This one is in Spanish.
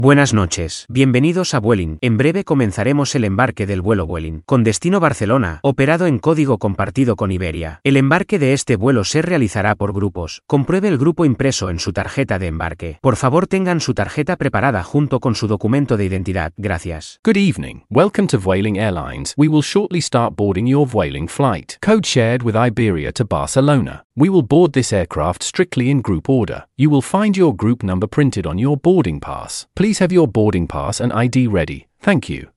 Buenas noches, bienvenidos a Vueling. En breve comenzaremos el embarque del vuelo Vueling, con destino Barcelona, operado en código compartido con Iberia. El embarque de este vuelo se realizará por grupos. Compruebe el grupo impreso en su tarjeta de embarque. Por favor tengan su tarjeta preparada junto con su documento de identidad. Gracias. Good evening. Welcome to Vueling Airlines. We will shortly start boarding your Vueling flight. Code shared with Iberia to Barcelona. We will board this aircraft strictly in group order. You will find your group number printed on your boarding pass. Please have your boarding pass and ID ready. Thank you.